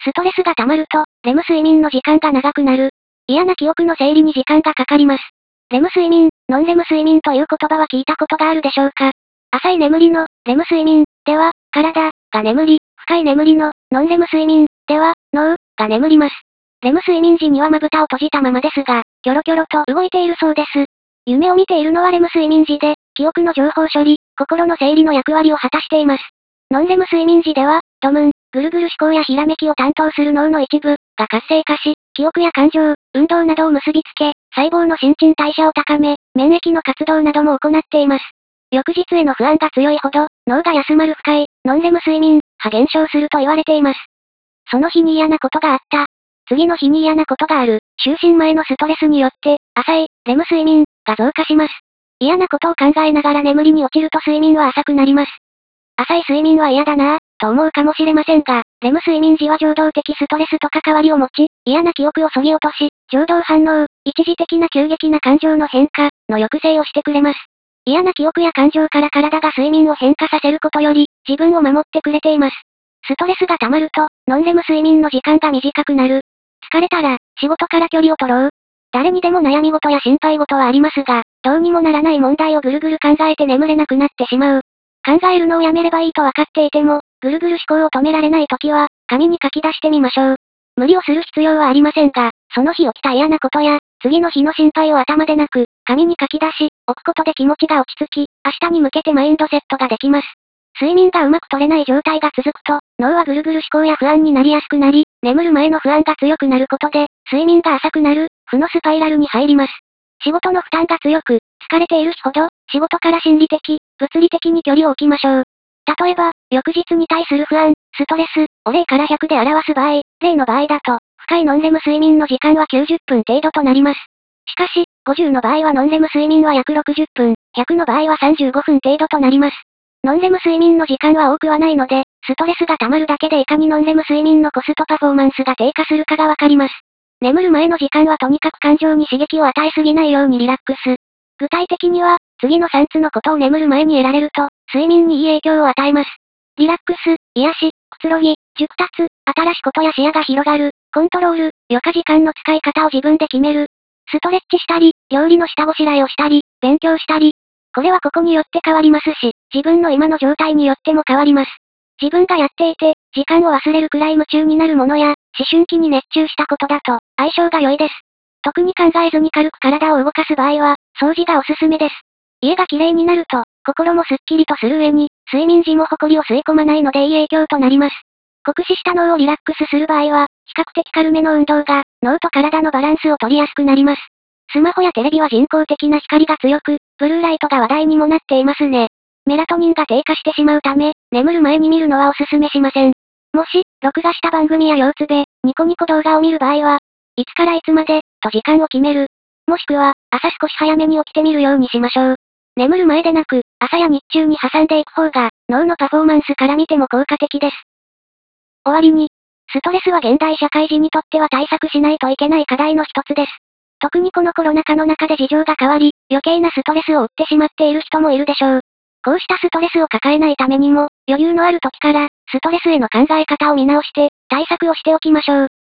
ストレスが溜まると、レム睡眠の時間が長くなる。嫌な記憶の整理に時間がかかります。レム睡眠、ノンレム睡眠という言葉は聞いたことがあるでしょうか。浅い眠りの、レム睡眠、では、体、が眠り、深い眠りの、ノンレム睡眠、では、脳、が眠ります。レム睡眠時にはまぶたを閉じたままですが、キョロキョロと動いているそうです。夢を見ているのはレム睡眠時で、記憶の情報処理、心の整理の役割を果たしています。ノンレム睡眠時では、ドムン、ぐるぐる思考やひらめきを担当する脳の一部が活性化し、記憶や感情、運動などを結びつけ、細胞の新陳代謝を高め、免疫の活動なども行っています。翌日への不安が強いほど、脳が休まる深い、ノンレム睡眠、が減少すると言われています。その日に嫌なことがあった。次の日に嫌なことがある。就寝前のストレスによって、浅い、レム睡眠、が増加します。嫌なことを考えながら眠りに落ちると睡眠は浅くなります。浅い睡眠は嫌だなぁ、と思うかもしれませんが、レム睡眠時は情動的ストレスと関わりを持ち、嫌な記憶を削ぎ落とし、情動反応、一時的な急激な感情の変化、の抑制をしてくれます。嫌な記憶や感情から体が睡眠を変化させることより、自分を守ってくれています。ストレスが溜まると、ノンレム睡眠の時間が短くなる。疲れたら、仕事から距離を取ろう。誰にでも悩み事や心配事はありますが、どうにもならない問題をぐるぐる考えて眠れなくなってしまう。考えるのをやめればいいと分かっていても、ぐるぐる思考を止められないときは、紙に書き出してみましょう。無理をする必要はありませんが、その日起きた嫌なことや、次の日の心配を頭でなく、紙に書き出し、置くことで気持ちが落ち着き、明日に向けてマインドセットができます。睡眠がうまく取れない状態が続くと、脳はぐるぐる思考や不安になりやすくなり、眠る前の不安が強くなることで、睡眠が浅くなる、負のスパイラルに入ります。仕事の負担が強く、疲れている日ほど、仕事から心理的、物理的に距離を置きましょう。例えば、翌日に対する不安、ストレス、を0から100で表す場合、0の場合だと、深いノンレム睡眠の時間は90分程度となります。しかし、50の場合はノンレム睡眠は約60分、100の場合は35分程度となります。ノンレム睡眠の時間は多くはないので、ストレスが溜まるだけでいかにノンレム睡眠のコストパフォーマンスが低下するかがわかります。眠る前の時間はとにかく感情に刺激を与えすぎないようにリラックス。具体的には、次の3つのことを眠る前に得られると、睡眠にいい影響を与えます。リラックス、癒し、くつろぎ、熟達、新しいことや視野が広がる、コントロール、余暇時間の使い方を自分で決める。ストレッチしたり、料理の下ごしらえをしたり、勉強したり。これはここによって変わりますし、自分の今の状態によっても変わります。自分がやっていて、時間を忘れるくらい夢中になるものや、思春期に熱中したことだと、相性が良いです。特に考えずに軽く体を動かす場合は、掃除がおすすめです。家が綺麗になると、心もすっきりとする上に、睡眠時も埃を吸い込まないのでいい影響となります。酷使した脳をリラックスする場合は、比較的軽めの運動が、脳と体のバランスを取りやすくなります。スマホやテレビは人工的な光が強く、ブルーライトが話題にもなっていますね。メラトニンが低下してしまうため、眠る前に見るのはおすすめしません。もし、録画した番組や腰つべ、ニコニコ動画を見る場合は、いつからいつまで、と時間を決める。もしくは、朝少し早めに起きてみるようにしましょう。眠る前でなく、朝や日中に挟んでいく方が、脳のパフォーマンスから見ても効果的です。終わりに、ストレスは現代社会人にとっては対策しないといけない課題の一つです。特にこのコロナ禍の中で事情が変わり、余計なストレスを負ってしまっている人もいるでしょう。こうしたストレスを抱えないためにも、余裕のある時から、ストレスへの考え方を見直して、対策をしておきましょう。